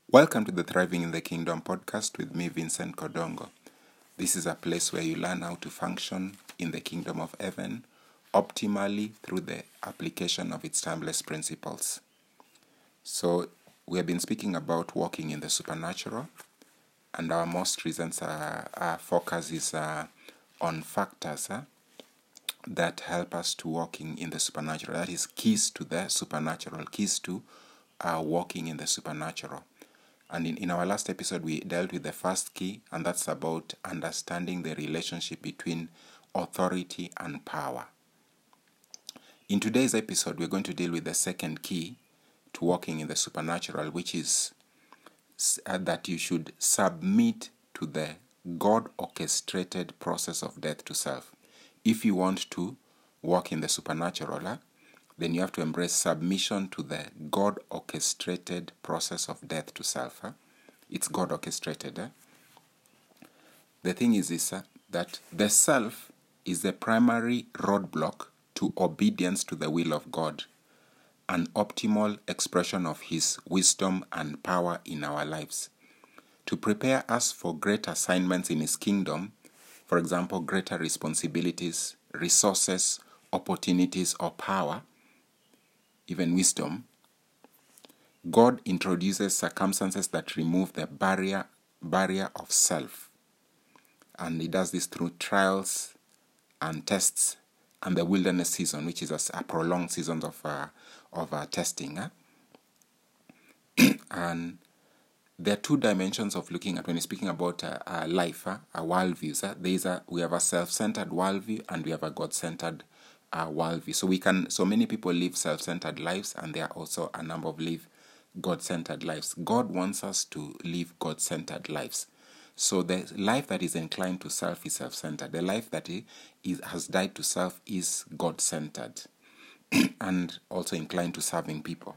Welcome to the Thriving in the Kingdom podcast with me, Vincent Kodongo. This is a place where you learn how to function in the kingdom of heaven optimally through the application of its timeless principles. So, we have been speaking about walking in the supernatural, and our most recent focus is on factors that help us to walking in the supernatural. That is keys to the supernatural, keys to walking in the supernatural. And in our last episode, we dealt with the first key, and that's about understanding the relationship between authority and power. In today's episode, we're going to deal with the second key to walking in the supernatural, which is that you should submit to the God-orchestrated process of death to self. If you want to walk in the supernatural, then you have to embrace submission to the God-orchestrated process of death to self. It's God-orchestrated. The thing is this, that the self is the primary roadblock to obedience to the will of God, an optimal expression of His wisdom and power in our lives. To prepare us for great assignments in His kingdom, for example, greater responsibilities, resources, opportunities, or power, even wisdom, God introduces circumstances that remove the barrier of self. And He does this through trials and tests and the wilderness season, which is a prolonged season of testing. And there are two dimensions of looking at when you're speaking about life, worldviews. We have a self-centered worldview and we have a God-centered worldview. So many people live self-centered lives, and there are also a number of live God-centered lives. God wants us to live God-centered lives. So the life that is inclined to self is self-centered. The life that has died to self is God-centered and also inclined to serving people.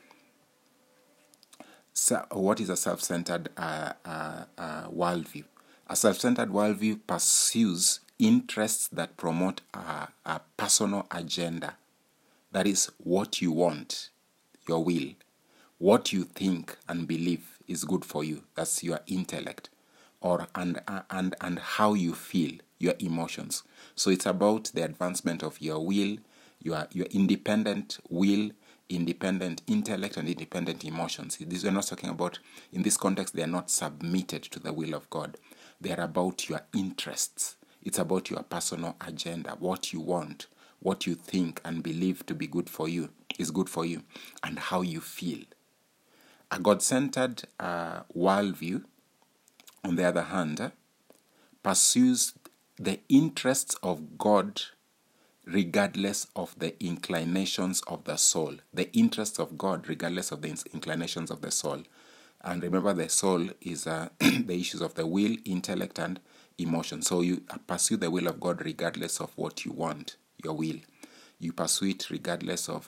So what is a self-centered worldview? A self-centered worldview pursues interests that promote a personal agenda. That is what you want, your will. What you think and believe is good for you. That's your intellect. And how you feel, your emotions. So it's about the advancement of your will, your independent will, independent intellect, and independent emotions. These we're not talking about, in this context, they are not submitted to the will of God. They are about your interests. It's about your personal agenda, what you want, what you think and believe to be good for you, is good for you, and how you feel. A God-centered worldview, on the other hand, pursues the interests of God regardless of the inclinations of the soul. The interests of God regardless of the inclinations of the soul. And remember, the soul is the issues of the will, intellect, and emotion. So you pursue the will of God regardless of what you want, your will. You pursue it regardless of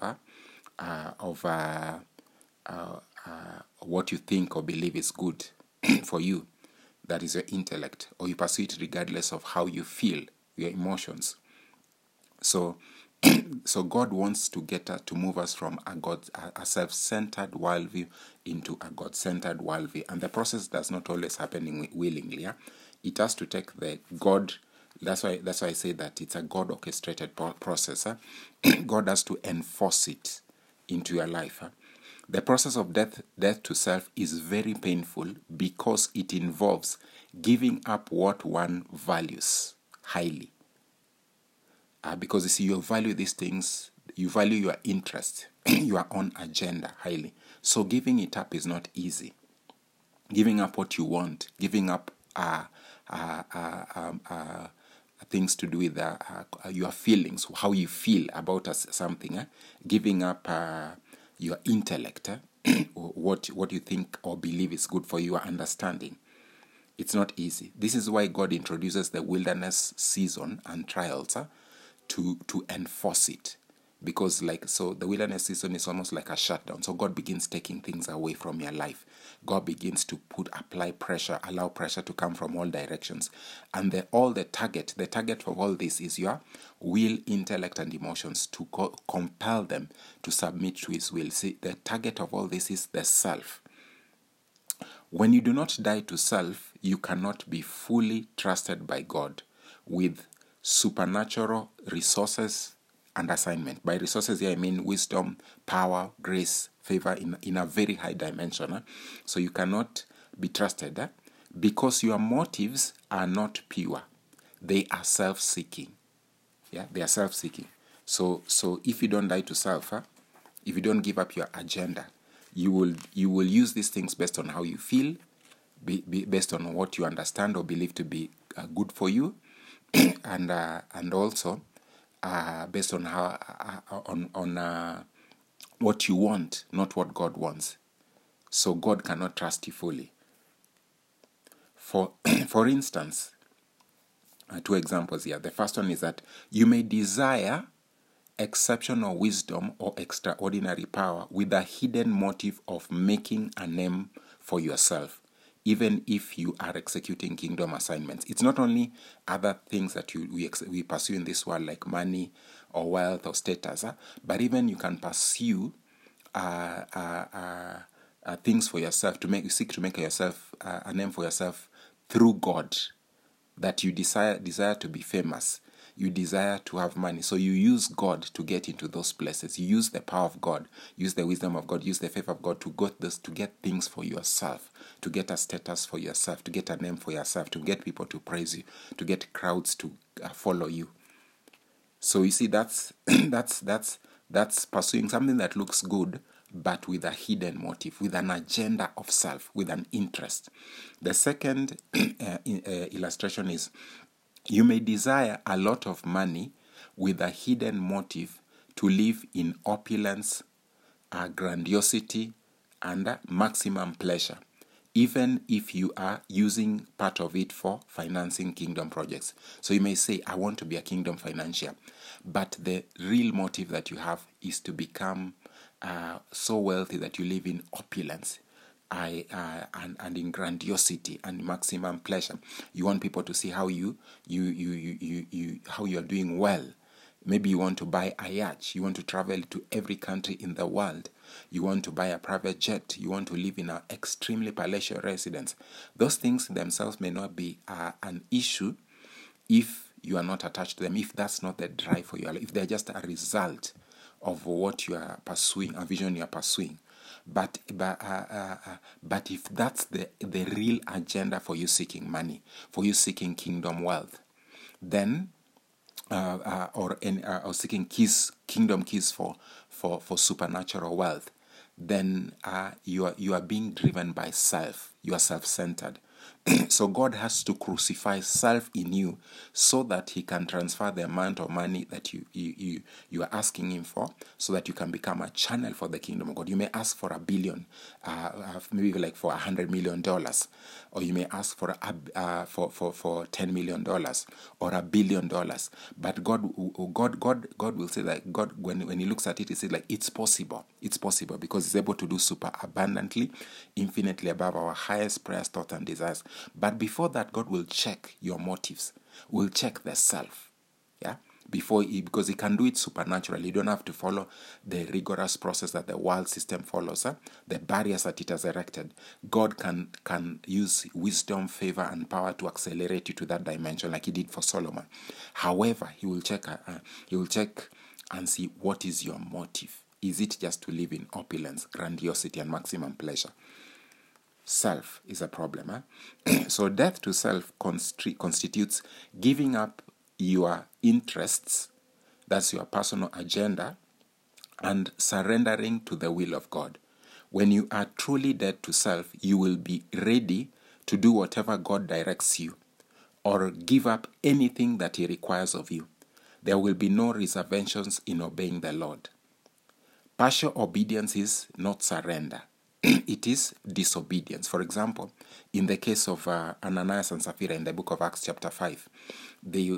what you think or believe is good for you. That is your intellect. Or you pursue it regardless of how you feel, your emotions. So God wants to move us from a self-centered worldview into a God-centered worldview. And the process does not always happen willingly. It has to take the God. That's why I say that it's a God-orchestrated process. God has to enforce it into your life. The process of death to self is very painful because it involves giving up what one values highly. Because you see, you value these things, you value your interest, your own agenda highly. So giving it up is not easy. Giving up what you want, giving up things to do with your feelings, how you feel about something, giving up your intellect, what you think or believe is good for your understanding. It's not easy. This is why God introduces the wilderness season and trials to enforce it. Because the wilderness season is almost like a shutdown. So God begins taking things away from your life. God begins to apply pressure, allow pressure to come from all directions. And the target of all this is your will, intellect, and emotions, to compel them to submit to His will. See, the target of all this is the self. When you do not die to self, you cannot be fully trusted by God with supernatural resources and assignment. By resources here, I mean wisdom, power, grace, favor in a very high dimension. So you cannot be trusted because your motives are not pure. They are self-seeking. Yeah, they are self-seeking. So if you don't die to self, if you don't give up your agenda, you will use these things based on how you feel, based on what you understand or believe to be good for you, and also based on how on what you want, not what God wants. So God cannot trust you fully. For instance, two examples here. The first one is that you may desire exceptional wisdom or extraordinary power with a hidden motive of making a name for yourself, even if you are executing kingdom assignments. It's not only other things that we pursue in this world, like money or wealth or status, but even you can pursue things for yourself, seek to make yourself a name for yourself through God, that you desire to be famous. You desire to have money. So you use God to get into those places. You use the power of God, use the wisdom of God, use the favor of God to get things for yourself, to get a status for yourself, to get a name for yourself, to get people to praise you, to get crowds to follow you. So you see, that's pursuing something that looks good, but with a hidden motive, with an agenda of self, with an interest. The second illustration is, you may desire a lot of money with a hidden motive to live in opulence, grandiosity, and maximum pleasure, even if you are using part of it for financing kingdom projects. So you may say, I want to be a kingdom financier, but the real motive that you have is to become so wealthy that you live in opulence, and in grandiosity and maximum pleasure. You want people to see how you are doing well. Maybe you want to buy a yacht. You want to travel to every country in the world. You want to buy a private jet. You want to live in an extremely palatial residence. Those things themselves may not be an issue if you are not attached to them, if that's not the drive for your life, if they're just a result of what you are pursuing, a vision you are pursuing. But if that's the real agenda for you seeking money, for you seeking kingdom wealth, then or seeking kingdom keys for supernatural wealth, then you are being driven by self. You are self-centered. So God has to crucify self in you so that he can transfer the amount of money that you are asking him for, so that you can become a channel for the kingdom of God. You may ask for $1 billion, maybe like for $100 million, or you may ask for $10 million or $1 billion. But God will say that when he looks at it, he says like it's possible. It's possible because he's able to do super abundantly, infinitely above our highest prayers, thoughts, and desires. But before that, God will check your motives, will check the self, yeah. Because he can do it supernaturally. You don't have to follow the rigorous process that the world system follows, the barriers that it has erected. God can use wisdom, favor, and power to accelerate you to that dimension, like he did for Solomon. However, he will check and see what is your motive. Is it just to live in opulence, grandiosity, and maximum pleasure? Self is a problem. So death to self constitutes giving up your interests, that's your personal agenda, and surrendering to the will of God. When you are truly dead to self, you will be ready to do whatever God directs you, or give up anything that he requires of you. There will be no reservations in obeying the Lord. Partial obedience is not surrender. It is disobedience. For example, in the case of Ananias and Sapphira in the book of Acts chapter 5, the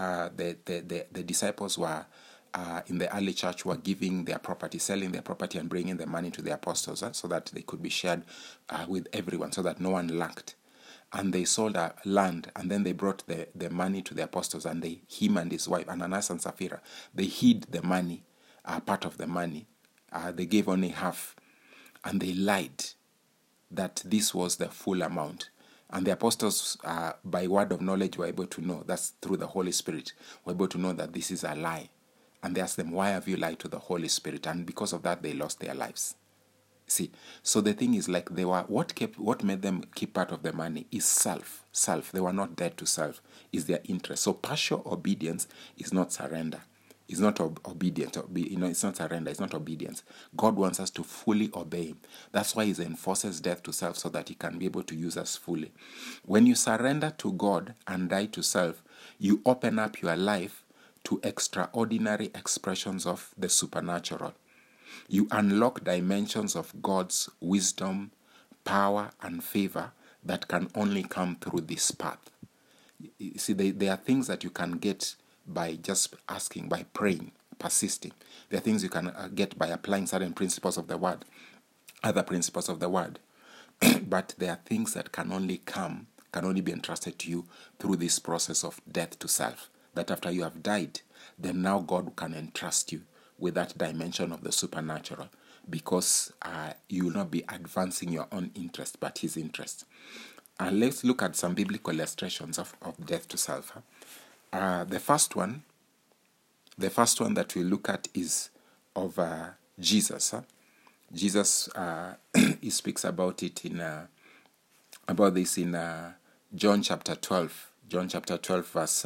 disciples were, in the early church, were giving their property, selling their property and bringing the money to the apostles so that they could be shared with everyone, so that no one lacked. And they sold land, and then they brought the money to the apostles, and him and his wife, Ananias and Sapphira, they hid the money, part of the money. They gave only half. And they lied. that this was the full amount. And the apostles, by word of knowledge, were able to know, that's through the Holy Spirit, were able to know that this is a lie. And they asked them, why have you lied to the Holy Spirit? And because of that, they lost their lives. See, so the thing is, like, they were, what made them keep part of the money is self. They were not dead to self, is their interest. So partial obedience is not surrender. It's not obedience. It's not surrender. It's not obedience. God wants us to fully obey Him. That's why He enforces death to self, so that He can be able to use us fully. When you surrender to God and die to self, you open up your life to extraordinary expressions of the supernatural. You unlock dimensions of God's wisdom, power, and favor that can only come through this path. You see, there are things that you can get by just asking, by praying, persisting. There are things you can get by applying certain principles of the word, other principles of the word. But there are things that can only be entrusted to you through this process of death to self. That after you have died, then now God can entrust you with that dimension of the supernatural, because you will not be advancing your own interest, but His interest. Let's look at some biblical illustrations of death to self. The first one that we look at is of Jesus. Jesus, he speaks about it about this in John chapter 12. John chapter 12, verse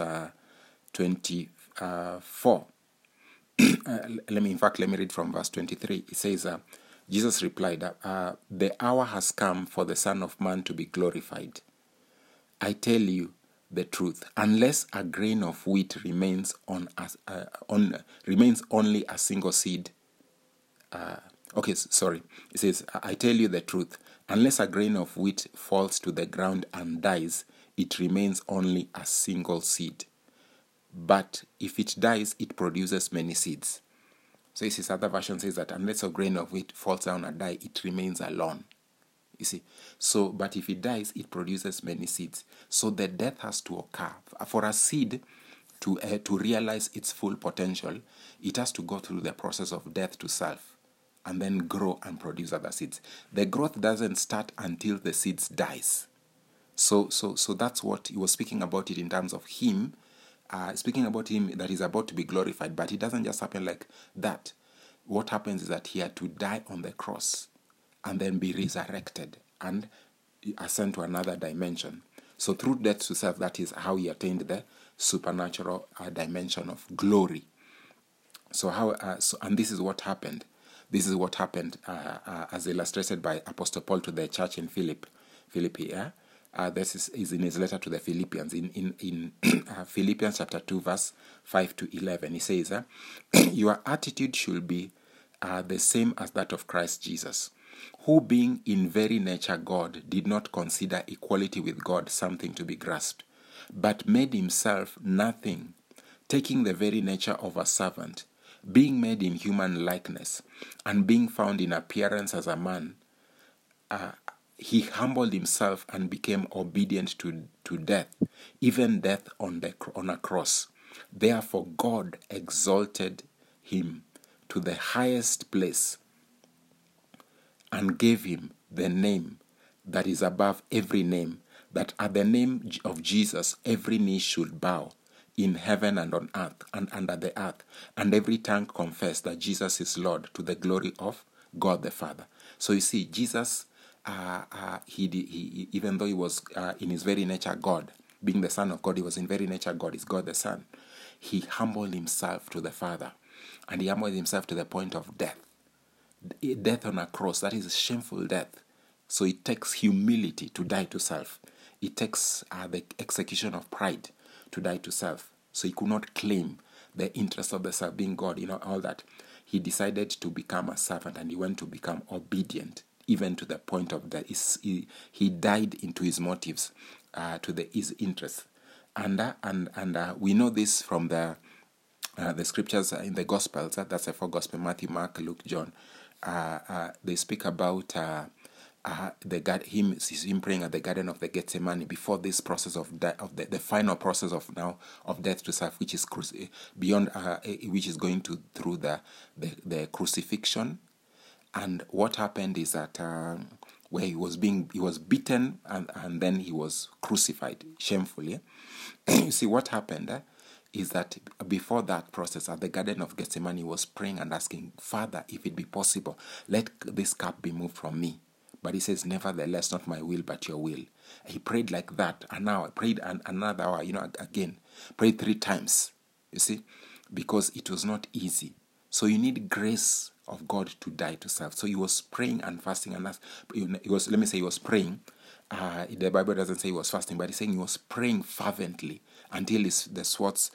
24. Let me read from verse 23. It says, Jesus replied, the hour has come for the Son of Man to be glorified. I tell you the truth, unless a grain of wheat remains remains only a single seed. It says, I tell you the truth, unless a grain of wheat falls to the ground and dies, it remains only a single seed. But if it dies, it produces many seeds. So this other version says that unless a grain of wheat falls down and dies, it remains alone. You see, so but if it dies, it produces many seeds. So the death has to occur for a seed to realize its full potential. It has to go through the process of death to self, and then grow and produce other seeds. The growth doesn't start until the seeds dies. So that's what he was speaking about it in terms of Him. Speaking about Him that is about to be glorified, but it doesn't just happen like that. What happens is that He had to die on the cross and then be resurrected and ascend to another dimension. So through death to self, that is how He attained the supernatural dimension of glory. And this is what happened. This is what happened as illustrated by Apostle Paul to the church in Philippi. This is in his letter to the Philippians. In Philippians chapter 2, verse 5 to 11, he says, your attitude should be the same as that of Christ Jesus, who being in very nature God, did not consider equality with God something to be grasped, but made Himself nothing, taking the very nature of a servant, being made in human likeness, and being found in appearance as a man. He humbled Himself and became obedient to death, even death on a cross. Therefore God exalted Him to the highest place and gave Him the name that is above every name, that at the name of Jesus every knee should bow, in heaven and on earth and under the earth, and every tongue confess that Jesus is Lord, to the glory of God the Father. So you see, Jesus, he even though He was in His very nature God, being the Son of God, He was in very nature God, is God the Son. He humbled Himself to the Father, and He humbled Himself to the point of death. Death on a cross, that is shameful death. So it takes humility to die to self. It takes the execution of pride to die to self. So He could not claim the interest of the self, being God, all that. He decided to become a servant, and He went to become obedient, even to the point of that. He died into His motives, to his interests. And we know this from the scriptures in the Gospels. That's the four Gospels: Matthew, Mark, Luke, John. They speak about him praying at the Garden of the Gethsemane before this process of the final process of death to self, which is beyond, which is going through the crucifixion. And what happened is that where he was beaten and then he was crucified shamefully. You see, what happened is that before that process at the Garden of Gethsemane, he was praying and asking, Father, if it be possible, let this cup be moved from me. But he says, nevertheless, not my will, but your will. He prayed like that an hour, prayed another hour, again, prayed 3 times, you see, because it was not easy. So you need grace of God to die to self. So he was praying and fasting, and he was praying. The Bible doesn't say he was fasting, but he's saying he was praying fervently until the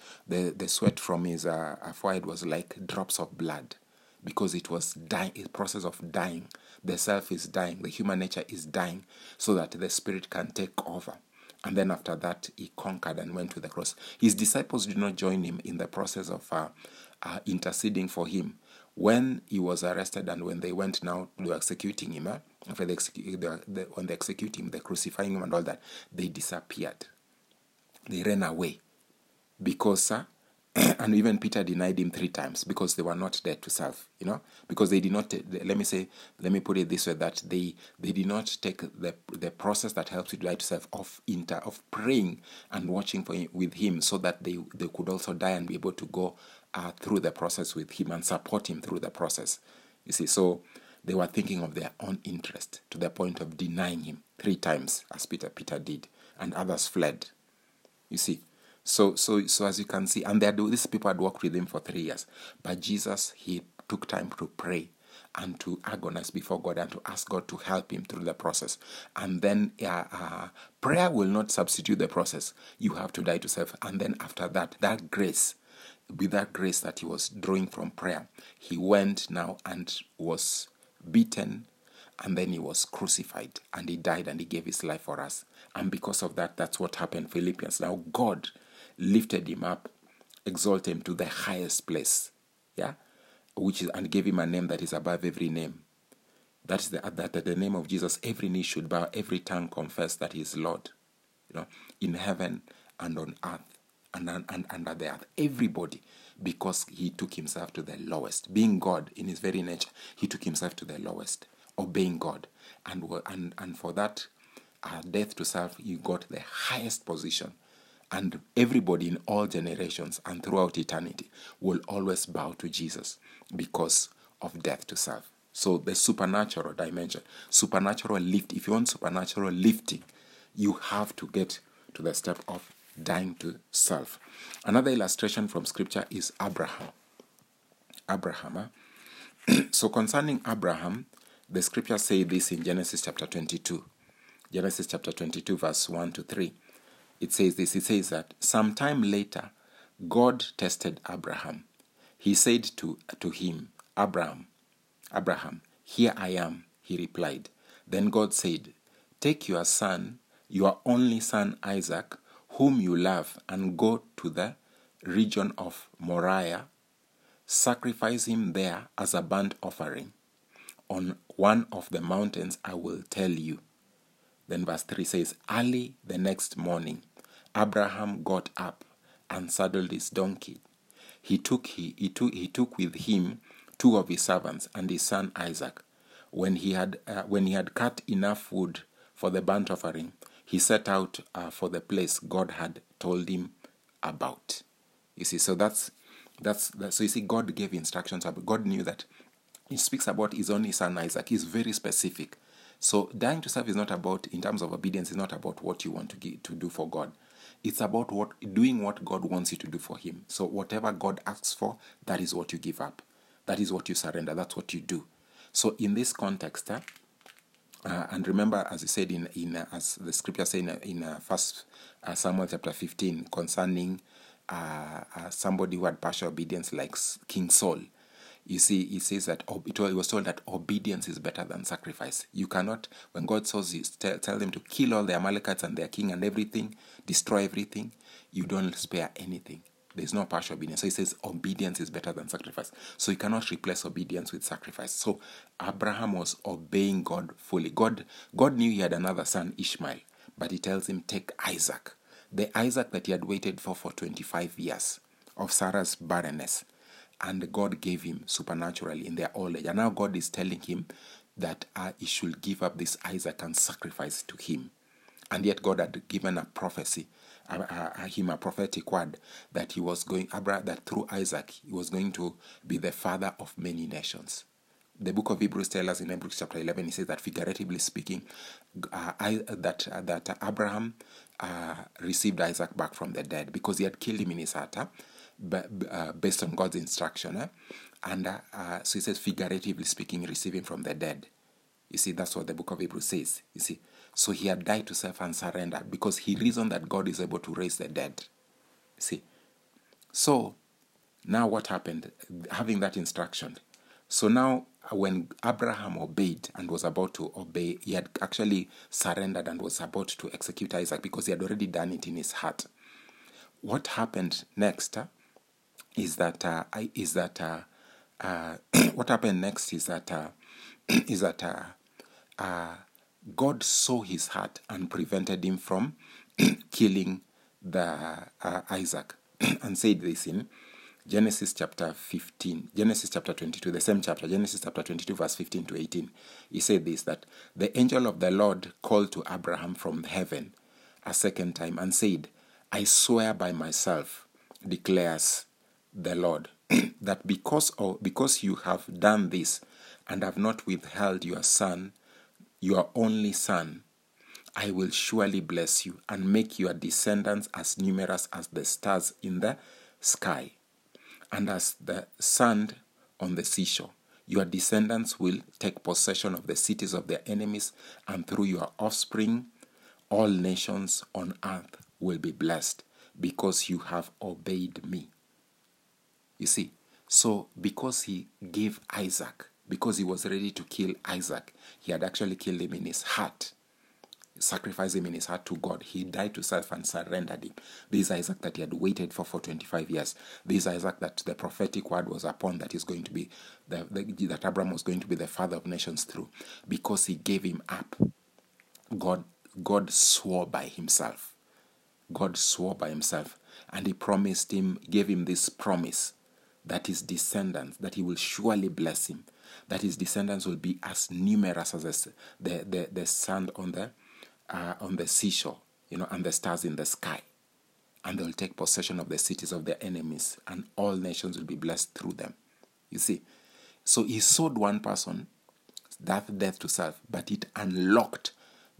sweat from his forehead was like drops of blood, because it was dying, a process of dying. The self is dying, the human nature is dying, so that the spirit can take over. And then after that, he conquered and went to the cross. His disciples did not join him in the process of interceding for him. When he was arrested and when they went now to executing him, when they execute him, they're crucifying him and all that, they disappeared. They ran away because, and even Peter denied him 3 times because they were not dead to self, because they did not, let me put it this way, that they did not take the process that helps you to die to self of praying and watching with him, so that they could also die and be able to go through the process with him and support him through the process. You see, so they were thinking of their own interest to the point of denying him 3 times, as Peter did, and others fled. You see, so as you can see, and these people had walked with him for 3 years, but Jesus, he took time to pray and to agonize before God and to ask God to help him through the process. And then prayer will not substitute the process. You have to die to self, and then after that, with that grace that he was drawing from prayer, he went now and was beaten, and then he was crucified, and he died, and he gave his life for us. And because of that, that's what happened. Philippians. Now God lifted him up, exalted him to the highest place, and gave him a name that is above every name. That is that at the name of Jesus, every knee should bow, every tongue confess that he is Lord, in heaven and on earth and under the earth. Everybody, because he took himself to the lowest. Being God in his very nature, he took himself to the lowest, obeying God. And for that death to self, he got the highest position. And everybody in all generations and throughout eternity will always bow to Jesus because of death to self. So the supernatural dimension, supernatural lift. If you want supernatural lifting, you have to get to the step of dying to self. Another illustration from scripture is Abraham. So concerning Abraham, the scriptures say this in Genesis chapter 22. Genesis chapter 22 verse 1 to 3. It says this. It says that sometime later, God tested Abraham. He said to him, Abraham, here I am, he replied. Then God said, take your son, your only son Isaac, whom you love, and go to the region of Moriah. Sacrifice him there as a burnt offering on one of the mountains I will tell you. Then verse 3 says, early the next morning, Abraham got up and saddled his donkey. He took with him 2 of his servants and his son Isaac. When he had cut enough wood for the burnt offering, he set out for the place God had told him about. You see, so that's so you see, God gave instructions. God knew that he speaks about his only son Isaac. He's very specific. So dying to self is not about, in terms of obedience, is not about what you want to do for God. It's about doing what God wants you to do for him. So whatever God asks for, that is what you give up. That is what you surrender. That's what you do. So in this context, and remember, as he said as the scripture says in 1 Samuel chapter 15, concerning somebody who had partial obedience like King Saul. You see, he says that he was told that obedience is better than sacrifice. You cannot, when God tells you, tell them to kill all the Amalekites and their king and everything, destroy everything, you don't spare anything. There's no partial obedience. So he says obedience is better than sacrifice. So you cannot replace obedience with sacrifice. So Abraham was obeying God fully. God knew he had another son, Ishmael, but he tells him, take Isaac. The Isaac that he had waited for 25 years of Sarah's barrenness. And God gave him supernaturally in their old age. And now God is telling him, that he should give up this Isaac and sacrifice to him. And yet God had given a prophecy, him a prophetic word that he was going, that through Isaac he was going to be the father of many nations. The book of Hebrews tells us in Hebrews chapter 11, it says that figuratively speaking, that Abraham received Isaac back from the dead because he had killed him in his heart, based on God's instruction. So he says, figuratively speaking, receiving from the dead. You see, that's what the book of Hebrews says. You see, so he had died to self and surrendered because he reasoned that God is able to raise the dead. You see, so now what happened? Having that instruction. So now when Abraham obeyed and was about to obey, he had actually surrendered and was about to execute Isaac because he had already done it in his heart. What happened next is that God saw his heart and prevented him from killing the Isaac and said this in Genesis chapter 22, the same chapter, Genesis chapter 22, verse 15 to 18. He said this, that the angel of the Lord called to Abraham from heaven a second time and said, I swear by myself, declares the Lord, that because you have done this and have not withheld your son, your only son, I will surely bless you and make your descendants as numerous as the stars in the sky and as the sand on the seashore. Your descendants will take possession of the cities of their enemies, and through your offspring, all nations on earth will be blessed because you have obeyed me. You see, so because he gave Isaac, because he was ready to kill Isaac, he had actually killed him in his heart, sacrificed him in his heart to God. He died to self and surrendered him. This Isaac that he had waited for 25 years. This Isaac that the prophetic word was upon, that is going to be, that Abraham was going to be the father of nations through. Because he gave him up, God swore by himself. God swore by himself. And he promised him, gave him this promise, that his descendants, that he will surely bless him, that his descendants will be as numerous as the sand on the seashore, and the stars in the sky. And they will take possession of the cities of their enemies, and all nations will be blessed through them. You see, so he sowed one person, that death to self, but it unlocked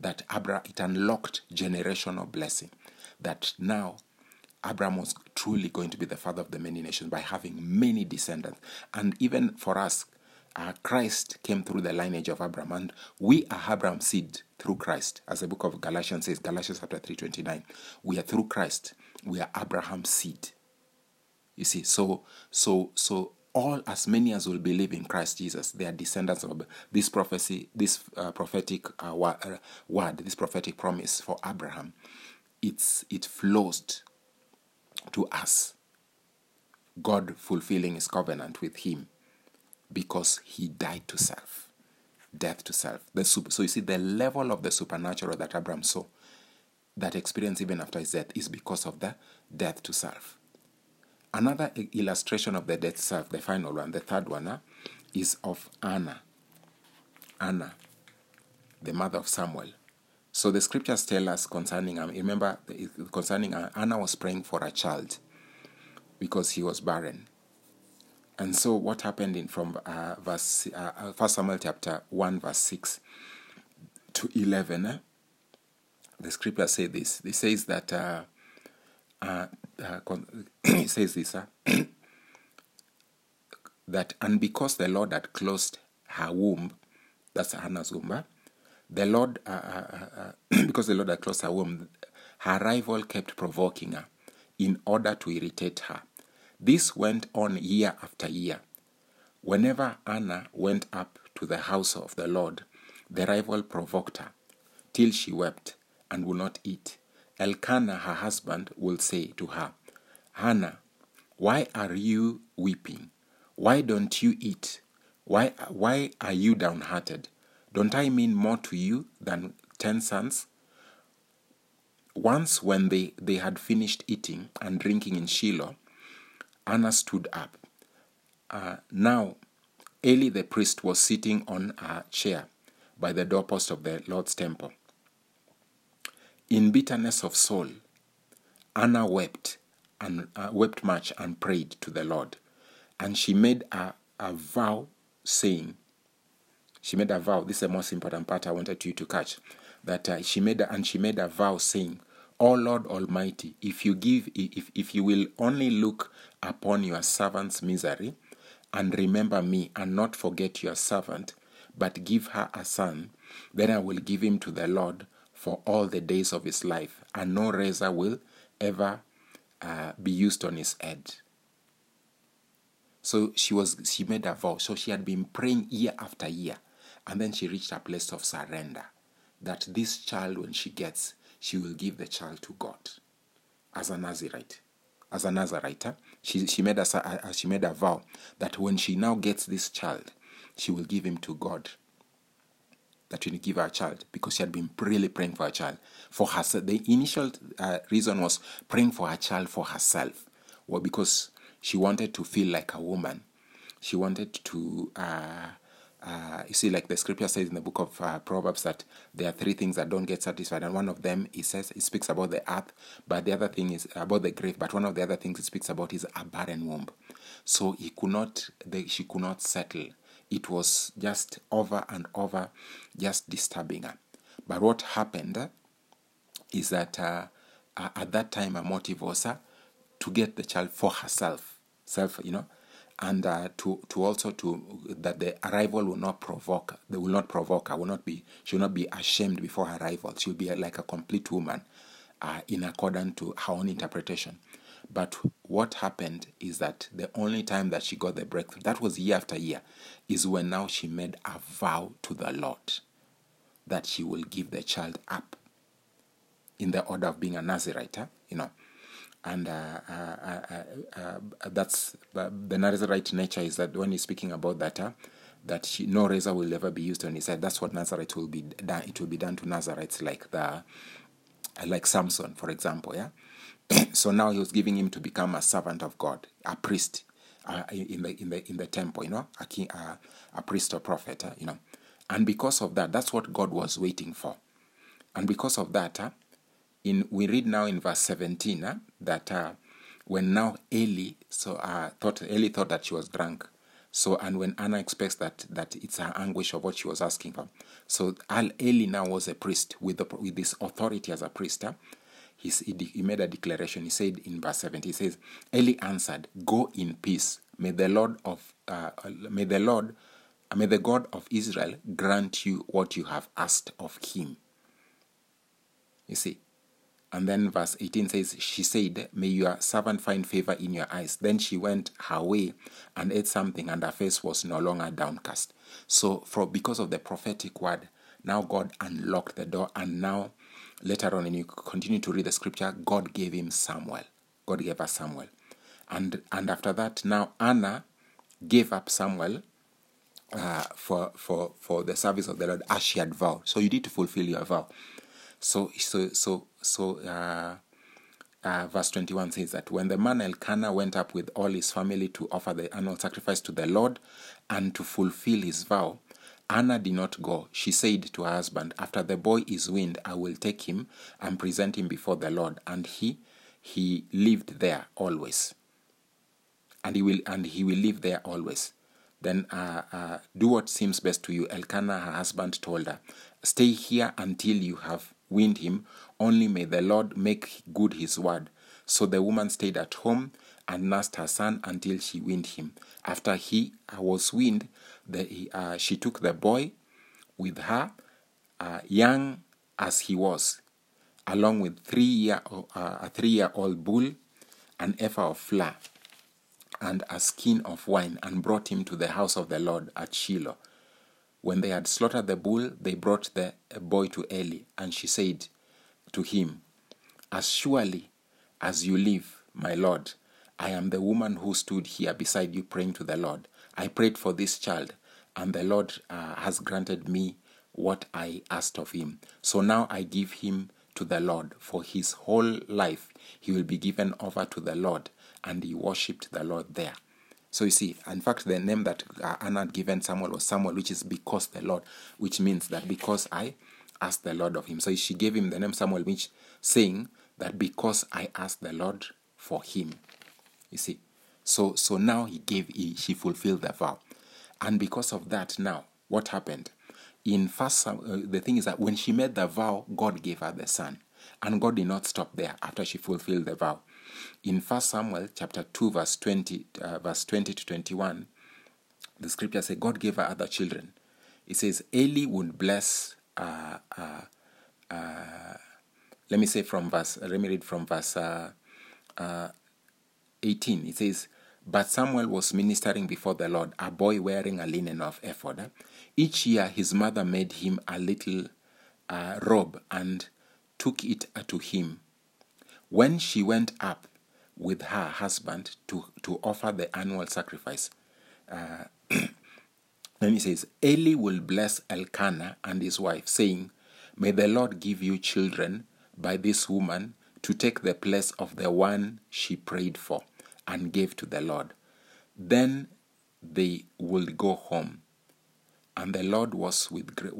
generational blessing, that now Abraham was truly going to be the father of the many nations by having many descendants. And even for us, Christ came through the lineage of Abraham, and we are Abraham's seed through Christ. As the book of Galatians says, Galatians chapter 3:29, we are through Christ, we are Abraham's seed. You see, so all, as many as will believe in Christ Jesus, they are descendants of this prophecy, this prophetic word, this prophetic promise for Abraham. It flows to us, God fulfilling his covenant with him, because he died to self, death to self. So you see, the level of the supernatural that Abraham saw, that experience even after his death, is because of the death to self. Another illustration of the death to self, the final one, the third one, is of Anna, the mother of Samuel. So the scriptures tell us concerning Anna was praying for a child because he was barren. And so what happened from 1 Samuel chapter 1 verse 6 to 11, the scripture says this. It says that it says this, that, and because the Lord had closed her womb, that's Hannah's womb, because the Lord had closed her womb, her rival kept provoking her in order to irritate her. This went on year after year. Whenever Anna went up to the house of the Lord, the rival provoked her, till she wept and would not eat. Elkanah, her husband, will say to her, Hannah, why are you weeping? Why don't you eat? Why are you downhearted? Don't I mean more to you than 10 sons? Once when they had finished eating and drinking in Shiloh, Anna stood up. Now Eli the priest was sitting on a chair by the doorpost of the Lord's temple. In bitterness of soul, Anna wept much and prayed to the Lord. And she made a vow saying, this is the most important part I wanted you to catch, that she made a vow saying, O Lord Almighty, if you will only look upon your servant's misery and remember me and not forget your servant, but give her a son, then I will give him to the Lord for all the days of his life, and no razor will ever be used on his head. So she made a vow. So she had been praying year after year, and then she reached a place of surrender, that this child, when she gets, she will give the child to God as a Nazarite. She made a vow that when she now gets this child, she will give him to God. That she will give her a child, because she had been really praying for a child for herself. The initial reason was praying for her child for herself, well, because she wanted to feel like a woman. She wanted to, you see, like the scripture says in the book of Proverbs, that there are three things that don't get satisfied, and one of them, it speaks about the earth, but the other thing is about the grave. But one of the other things it speaks about is a barren womb. So she could not settle. It was just over and over, just disturbing her. But what happened is that at that time, her motive was to get the child for herself, and to also that the arrival will not provoke. They will not provoke her. She will not be ashamed before her arrival. She will be like a complete woman, in accordance to her own interpretation. But what happened is that the only time that she got the breakthrough, that was year after year, is when now she made a vow to the Lord that she will give the child up in the order of being a Nazarite, And that's the Nazarite nature, is that when he's speaking about that, that no razor will ever be used on his head. That's what Nazarite will be done. It will be done to Nazarites like Samson, for example, yeah. So now he was giving him to become a servant of God, a priest in the temple, a king, a priest or prophet, And because of that, that's what God was waiting for. And because of that, we read now in verse 17 that when now Eli thought that she was drunk. So, and when Anna expects that it's her anguish of what she was asking for. So Eli now was a priest with this authority as a priest. He made a declaration. He said in verse 17, he says, Eli answered, "Go in peace. May the God of Israel grant you what you have asked of him." You see. And then verse 18 says, she said, "May your servant find favor in your eyes." Then she went her way and ate something, and her face was no longer downcast. So because of the prophetic word, now God unlocked the door, and now later on, and you continue to read the scripture, God gave him Samuel. God gave her Samuel. And after that, now Anna gave up Samuel for the service of the Lord as she had vowed. So you need to fulfill your vow. So verse 21 says that when the man Elkanah went up with all his family to offer the annual sacrifice to the Lord and to fulfill his vow, Anna did not go. She said to her husband, "After the boy is weaned, I will take him and present him before the Lord." And he lived there always. And he will live there always. Then do what seems best to you. Elkanah, her husband, told her, "Stay here until you have weaned him. Only may the Lord make good his word." So the woman stayed at home and nursed her son until she weaned him. After he was weaned, she took the boy with her, young as he was, along with a 3-year-old bull, an ephah of flour, and a skin of wine, and brought him to the house of the Lord at Shiloh. When they had slaughtered the bull, they brought the boy to Eli, and she said to him, "As surely as you live, my Lord, I am the woman who stood here beside you praying to the Lord. I prayed for this child, and the Lord has granted me what I asked of him. So now I give him to the Lord. For his whole life he will be given over to the Lord." And he worshipped the Lord there. So you see, in fact, the name that Anna had given Samuel was Samuel, which is because the Lord, which means that because I asked the Lord of him. So she gave him the name Samuel, which saying that because I asked the Lord for him. You see, so now she fulfilled the vow, and because of that, now what happened? In the thing is that when she made the vow, God gave her the son, and God did not stop there after she fulfilled the vow. In 1 Samuel chapter 2, verse 20 to 21, the scripture says God gave her other children. It says Eli would bless. Let me read from verse 18. It says, but Samuel was ministering before the Lord, a boy wearing a linen of ephod. Each year his mother made him a little robe and took it to him. When she went up with her husband to offer the annual sacrifice, then he says, Eli will bless Elkanah and his wife, saying, may the Lord give you children by this woman to take the place of the one she prayed for and gave to the Lord. Then they will go home. And the Lord was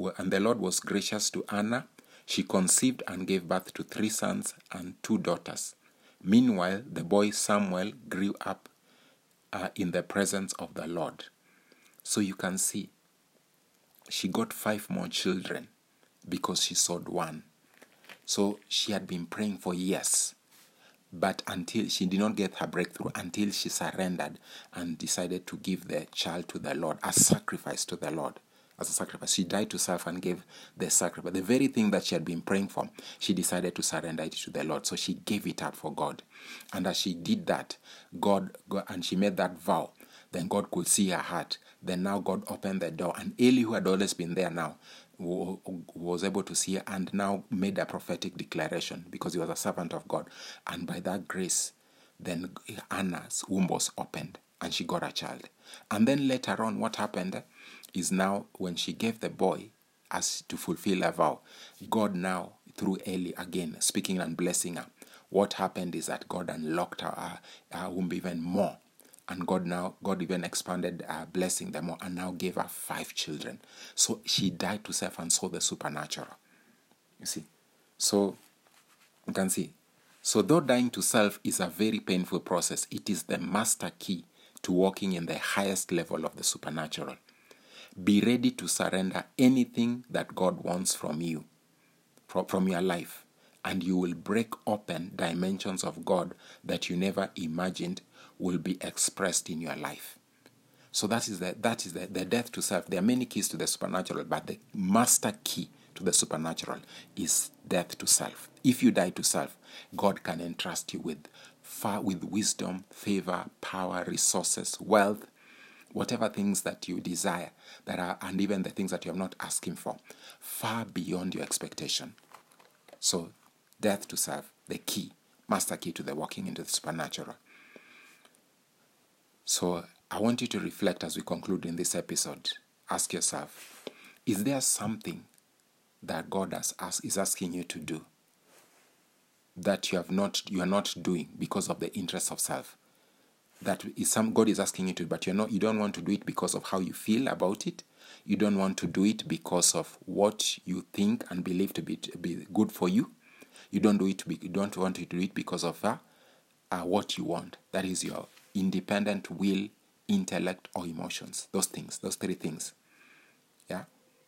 gracious to Anna. She conceived and gave birth to 3 sons and 2 daughters. Meanwhile, the boy Samuel grew up in the presence of the Lord. So you can see, she got 5 more children because she sowed one. So she had been praying for years, but until she did not get her breakthrough, until she surrendered and decided to give the child to the Lord as sacrifice to the Lord. As a sacrifice, she died to self and gave the sacrifice. The very thing that she had been praying for, she decided to surrender it to the Lord. So she gave it up for God. And as she did that, God and she made that vow, then God could see her heart. Then now God opened the door. And Eli, who had always been there now, was able to see her and now made a prophetic declaration because he was a servant of God. And by that grace, then Anna's womb was opened and she got a child. And then later on, what happened is now when she gave the boy as to fulfill her vow, God now, through Eli again, speaking and blessing her, what happened is that God unlocked her womb even more. And God even expanded blessing them more and now gave her 5 children. So she died to self and saw the supernatural. You see? So you can see. So though dying to self is a very painful process, it is the master key to walking in the highest level of the supernatural. Be ready to surrender anything that God wants from you, from your life, and you will break open dimensions of God that you never imagined will be expressed in your life. So that is the death to self. There are many keys to the supernatural, but the master key to the supernatural is death to self. If you die to self, God can entrust you with wisdom, favor, power, resources, wealth, whatever things that you desire, and even the things that you have not asked him for, far beyond your expectation. So death to self, the key, master key to the walking into the supernatural. So I want you to reflect as we conclude in this episode. Ask yourself, is there something that God is asking you to do that you are not doing because of the interest of self? That is God is asking you to, but you don't want to do it because of how you feel about it. You don't want to do it because of what you think and believe to be good for you. You don't want to do it because of what you want. That is your independent will, intellect, or emotions. Those 3 things. Yeah.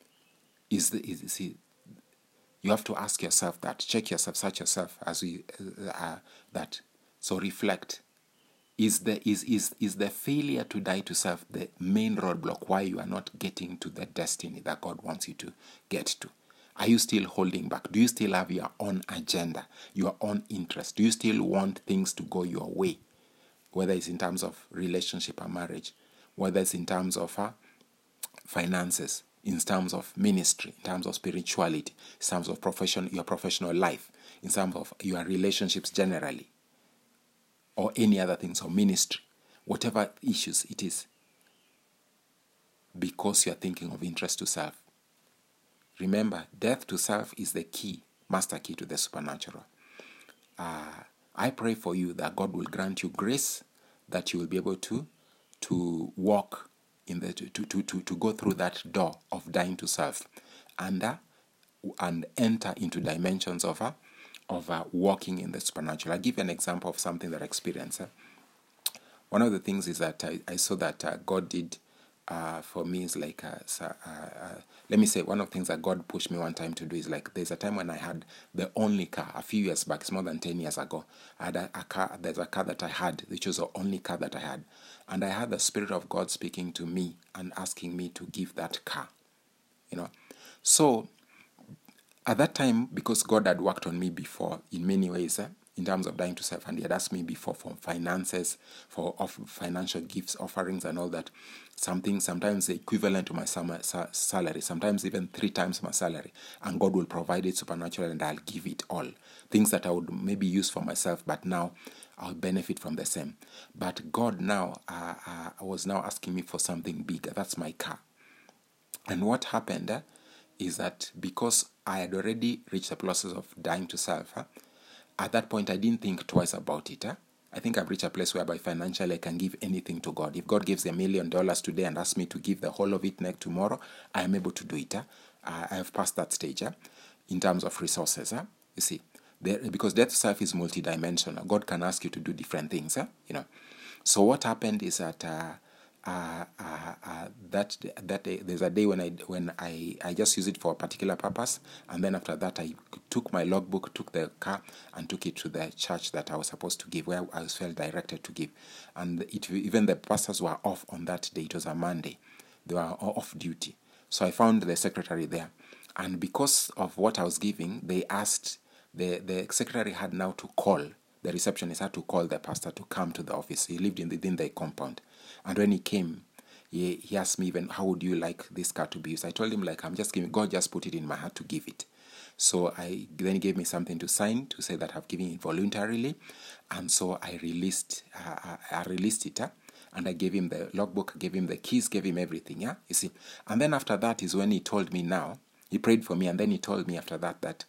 You have to ask yourself that. Check yourself, search yourself as we that. So reflect. Is the failure to die to self the main roadblock why you are not getting to the destiny that God wants you to get to? Are you still holding back? Do you still have your own agenda, your own interest? Do you still want things to go your way? Whether it's in terms of relationship or marriage, whether it's in terms of finances, in terms of ministry, in terms of spirituality, in terms of your professional life, in terms of your relationships generally, or any other things, or ministry, whatever issues it is, because you are thinking of interest to self. Remember, death to self is the key, master key to the supernatural. I pray for you that God will grant you grace, that you will be able to walk in the to go through that door of dying to self, and enter into dimensions of walking in the supernatural. I'll give you an example of something that I experienced. One of the things is that I saw that God did for me is like, let me say, one of the things that God pushed me one time to do is like, there's a time when I had the only car, a few years back, it's more than 10 years ago. I had a car, there's a car that I had, which was the only car that I had. And I had the Spirit of God speaking to me and asking me to give that car, So at that time, because God had worked on me before in many ways, in terms of dying to self, and he had asked me before for finances, for financial gifts, offerings, and all that. Sometimes the equivalent to my salary, sometimes even 3 times my salary, and God will provide it supernaturally, and I'll give it all. Things that I would maybe use for myself, but now I'll benefit from the same. But God now was now asking me for something bigger. That's my car. And what happened is that because I had already reached the process of dying to self, at that point I didn't think twice about it. I think I've reached a place whereby financially I can give anything to God. If God gives $1 million today and asks me to give the whole of it next tomorrow, I am able to do it. I have passed that stage in terms of resources. You see, because death to self is multidimensional. God can ask you to do different things. So what happened is that that day, there's a day when I just use it for a particular purpose, and then after that I took my logbook, took the car, and took it to the church that I was supposed to give, where I was felt directed to give. And even the pastors were off on that day. It was a Monday. They were off duty. So I found the secretary there, and because of what I was giving, they asked, the secretary had now to call, the receptionist had to call the pastor to come to the office. He lived within the compound. And when he came, he asked me even, how would you like this car to be used? I told him, like, I'm just giving, God just put it in my heart to give it. So then he gave me something to sign to say that I've given it voluntarily. And so I released it. And I gave him the logbook, gave him the keys, gave him everything. You see. And then after that is when he told me now, he prayed for me, and then he told me after that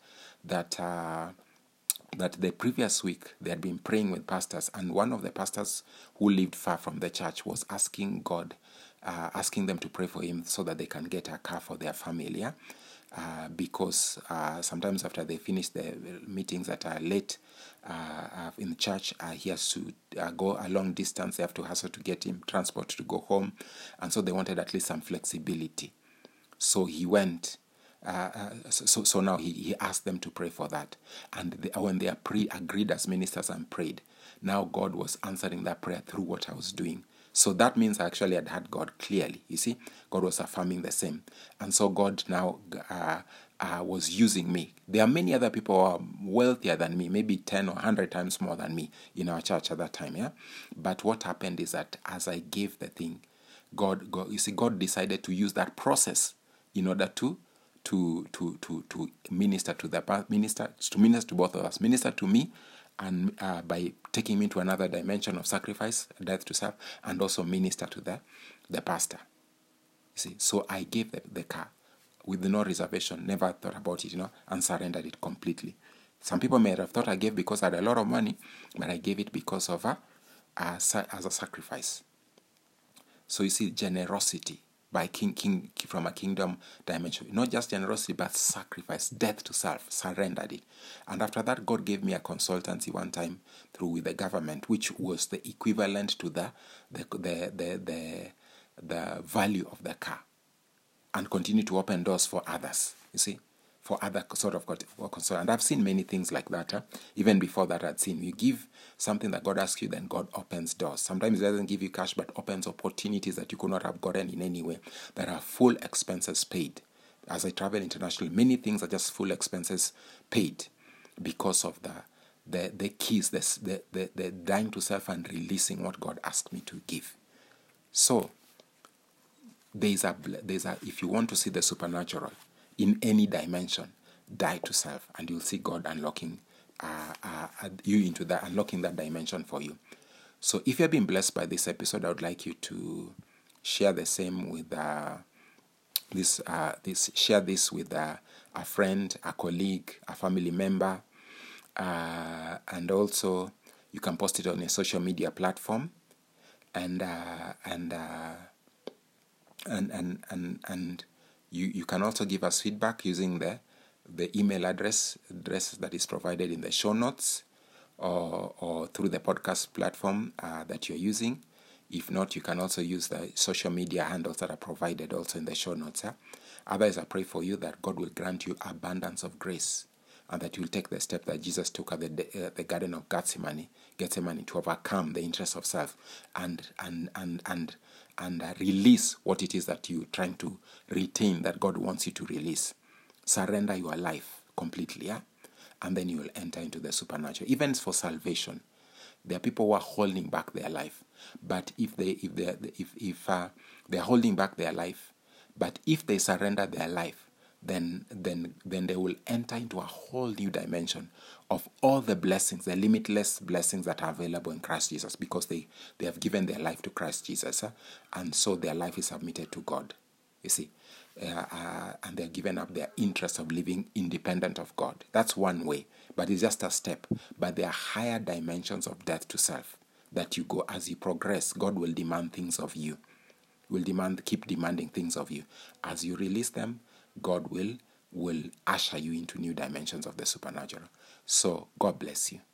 the previous week they had been praying with pastors, and one of the pastors who lived far from the church was asking God, asking them to pray for him so that they can get a car for their family. Because sometimes after they finish the meetings that are late in church, he has to go a long distance. They have to hustle to get him transport to go home, and so they wanted at least some flexibility. So he went. So now he asked them to pray for that, and when they agreed as ministers and prayed, now God was answering that prayer through what I was doing. So that means I actually had heard God clearly. You see, God was affirming the same, and so God now was using me. There are many other people who are wealthier than me, maybe 10 or 100 times more than me in our church at that time. But what happened is that as I gave the thing, God decided to use that process in order to minister to both of us, minister to me, and by taking me to another dimension of sacrifice, death to self, and also minister to the pastor. You see, so I gave the car with no reservation, never thought about it, and surrendered it completely. Some people may have thought I gave because I had a lot of money, but I gave it because of as a sacrifice. So you see, generosity by from a kingdom dimension. Not just generosity, but sacrifice, death to self, surrendered it. And after that, God gave me a consultancy one time with the government, which was the equivalent to the value of the car, and continue to open doors for others, you see, for other sort of concern. And I've seen many things like that. Even before that, I'd seen you give something that God asks you, then God opens doors. Sometimes He doesn't give you cash, but opens opportunities that you could not have gotten in any way, that are full expenses paid. As I travel internationally, many things are just full expenses paid because of the keys, the dying to self and releasing what God asked me to give. So there's a if you want to see the supernatural in any dimension, die to self, and you'll see God unlocking you into that, unlocking that dimension for you. So if you've been blessed by this episode, I would like you to share the same with share this with a friend, a colleague, a family member, and also you can post it on a social media platform. and you can also give us feedback using the email address that is provided in the show notes, or through the podcast platform that you're using. If not, you can also use the social media handles that are provided also in the show notes. Otherwise, I pray for you that God will grant you abundance of grace, and that you'll take the step that Jesus took at the Garden of Gethsemane to overcome the interest of self and release what it is that you're trying to retain, that God wants you to release. Surrender your life completely, and then you will enter into the supernatural. Even for salvation, there are people who are holding back their life, but if they're holding back their life, but if they surrender their life, then they will enter into a whole new dimension of all the blessings, the limitless blessings that are available in Christ Jesus, because they have given their life to Christ Jesus, and so their life is submitted to God. You see, and they're given up their interest of living independent of God. That's one way, but it's just a step. But there are higher dimensions of death to self that you go as you progress. God will demand things of you. Keep demanding things of you. As you release them, God will usher you into new dimensions of the supernatural. So God bless you.